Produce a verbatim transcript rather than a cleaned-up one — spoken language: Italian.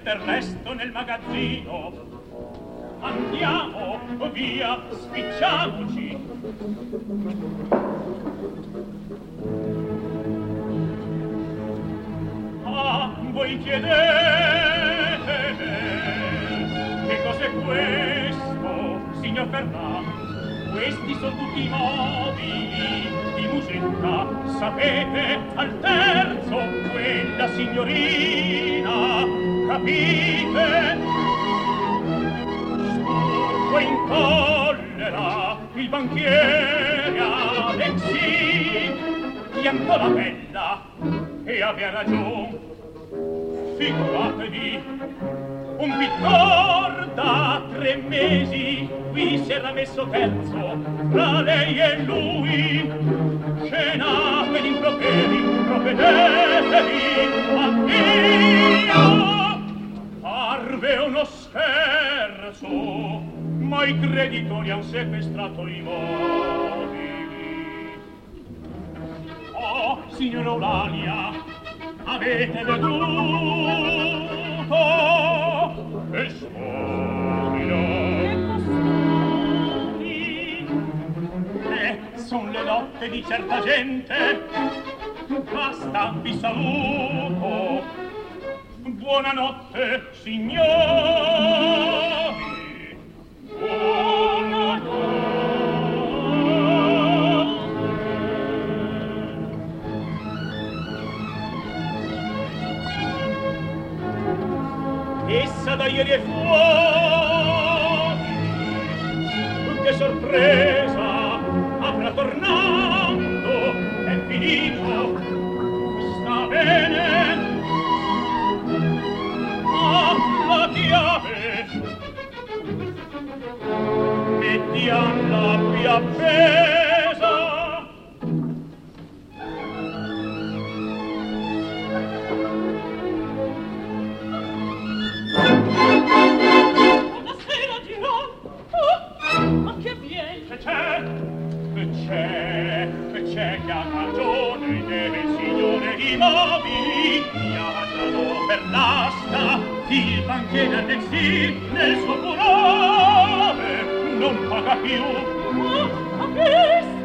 mette il resto nel magazzino. Andiamo via, spicciamoci. Ah, voi chiedete che cos'è questo, signor Ferrand? Questi sono tutti i mobili di Musetta. Sapete, al terzo quella signorina, capite? Sturco in collera il banchiere Alexi, piantò la bella e aveva ragione. Figuratevi, un pittor da tre mesi qui si era messo terzo tra lei e lui. Scenate d'improperi, provvedetevi, addio! Parve uno scherzo, ma i creditori han sequestrato i mobili. Oh, signora Eulalia, avete veduto che sfoglia che costumi, eh, son le lotte di certa gente. Basta, vi saluto, buonanotte signori, buonanotte. Essa da ieri è fuori, che sorpresa avrà tornando, è finito, sta bene, ha la chiave, mettiamola qui appesa. Buonasera, Girò. Oh, ma che avviene? Che c'è? Che c'è? Che c'è che ha ragione del signore i mobili viaggiano per l'asta, il banchiere Alexi nel suo furore non paga più. Oh, ma che